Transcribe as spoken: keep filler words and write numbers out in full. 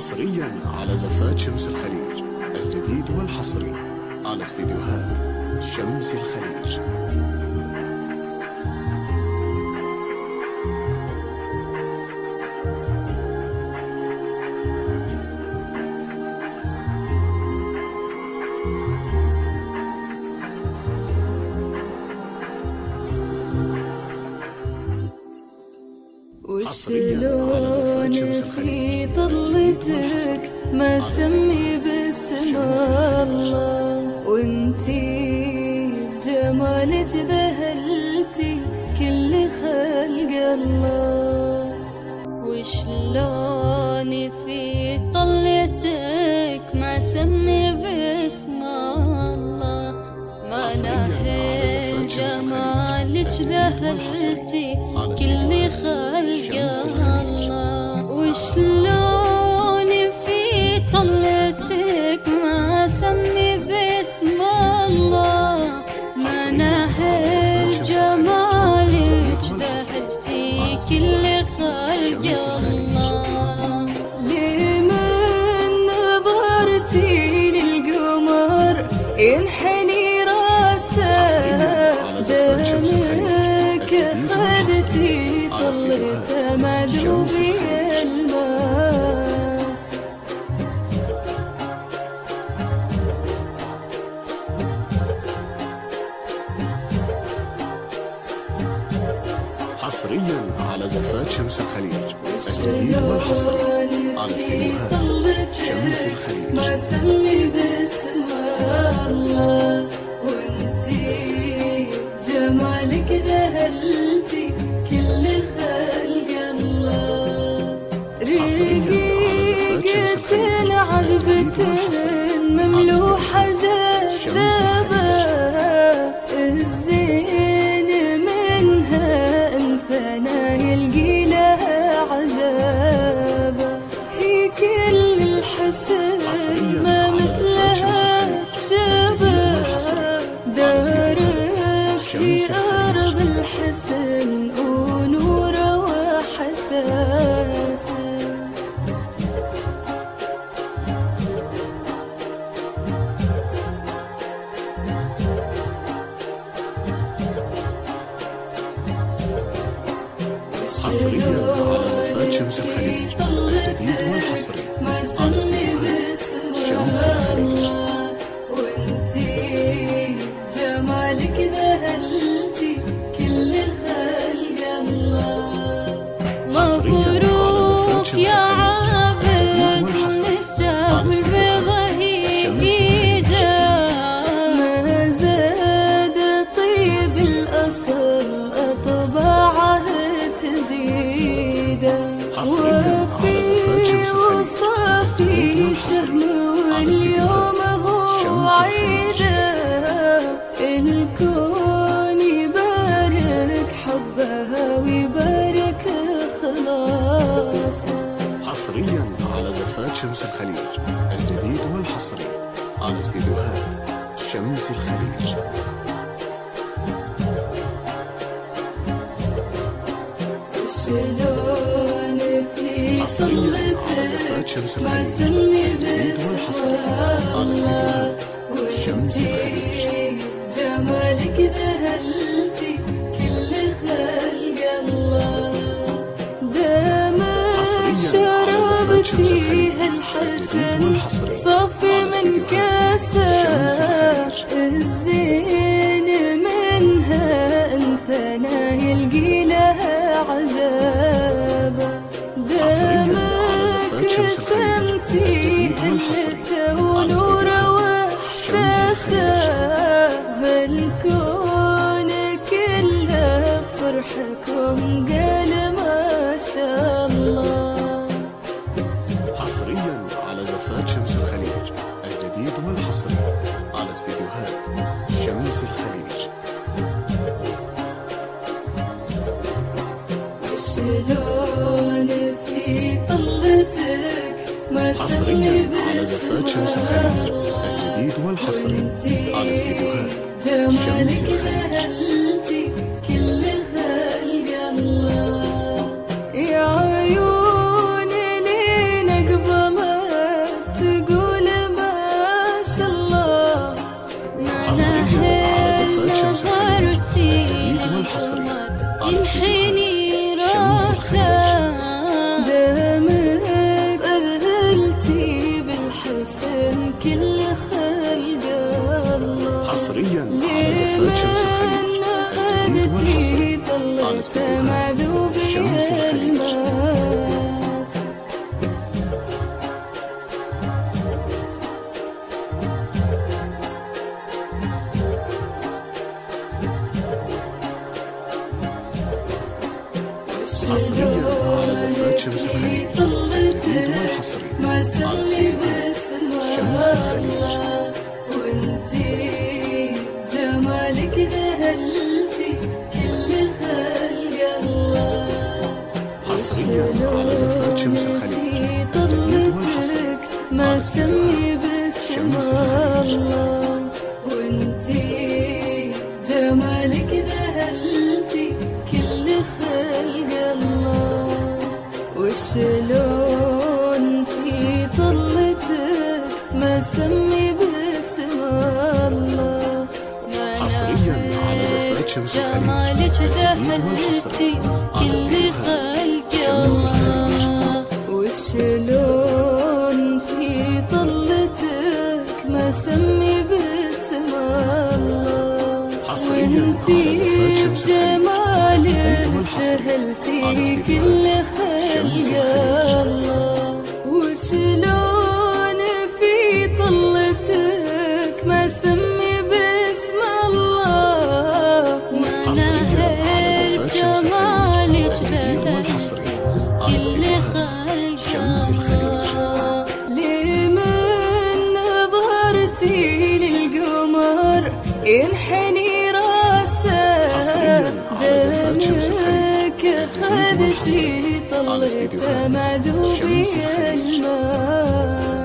حصريا على زفات شمس الخليج، الجديد والحصري على استديوهات شمس الخليج. وشلون في طلتك ما سمي باسم الله، وانتي جمالك ذهلتي كل خلق الله. وشلون في طلتك ما سمي باسم الله، ما ناهي جمالك ذهلتي كل خلق الله. وشلون في طلتك ما سمي باسم الله، ما ناهي جمالك ذهلتي كل خلق الله. لمن نظرتي للقمر ينحني راسه، دمك خدتي طلته مذوبي الماس. حصريا على زفات شمس الخليج، الجديد والحصري على استديوهات شمس الخليج. ما سمي باسم الله، وانتي جمالك ذهلتي كل خلق الله. رقيقة عذبة مملوحة جذابة، الزين منها انثنى يلقي لها عجابة. هي كل الحسن ما مثلها تشابه، دارك في أرض الحسن ونوره وحساسه. حصريا على زفات شمس الخليج، الجديد والحصري على استديوهات شمس الخليج. وانتي جمالك ذهلتي كل خلق الله. مبروك يا عابد نساوي بضهي بيده، ما زاد طيب الأصل أطباعه تزيده. وفي وصافي شهم واليوم هو عيده، الكون يبارك حبها ويبارك خلاصه. حصريا على زفات شمس الخليج، الجديد والحصري على استديوهات شمس الخليج. شلون في حصريا على زفات شمس ما الخليج، سمي الجديد والحصري على استديوهات شمس الخليج. جمالك ذهلتي كل خلق الله. دامك شربتي هالحسن صافي من كاسه، الزين منها انثنى يلقي لها عجابه. دامك سمتي هلته ونوره واحساسه، هالكون كله بفرحكم قال ما شاء الله. حصريا على زفات شمس الخليج، الجديد والحصري على استديوهات شمس الخليج. شلون في طلتك ما حصريا على زفات شمس الخليج، الجديد والحصري على استديوهات شمس الخليج. كل خلق الله. يا عيون لين اقبل زفات شمس الخليج الجديد والحصري على استديوهات شمس الخليج. حصريا على زفات شمس الخليج الجديد والحصري على استديوهات شمس الخليج. وانتي جمالك ذهلتي كل خلق الله. حصريا على زفات شمس الخليج الجديد والحصري ما سمي باسم الله. وانتي جمالك ذهلتي كل خلق الله. وشلون في طلتك ما سمي باسم الله. حصريا على زفات شمس الخليج جمالك ذهلتي كل خلق الله. وشلون في طلتك ما سمي باسم الله. حصريا على زفات شمس جمالك ذهلتي كل خلق الله. وشلون في طلتك ما سمي باسم الله. وانا جمالك ذهلتي كل خلق الله. لمن نظرتي للقمر ينحني راسه. دمك خذتي طلته مع ذوبي الماء.